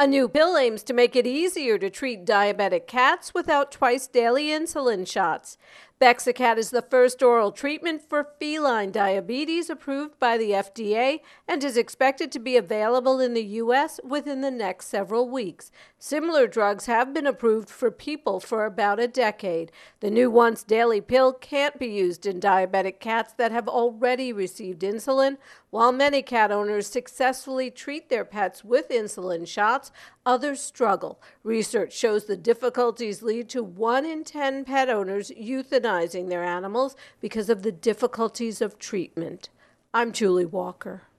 A new pill aims to make it easier to treat diabetic cats without twice daily insulin shots. Bexacat is the first oral treatment for feline diabetes approved by the FDA and is expected to be available in the U.S. within the next several weeks. Similar drugs have been approved for people for about a decade. The new once daily pill can't be used in diabetic cats that have already received insulin. While many cat owners successfully treat their pets with insulin shots, others struggle. Research shows the difficulties lead to 1 in 10 pet owners euthanizing their animals because of the difficulties of treatment. I'm Julie Walker.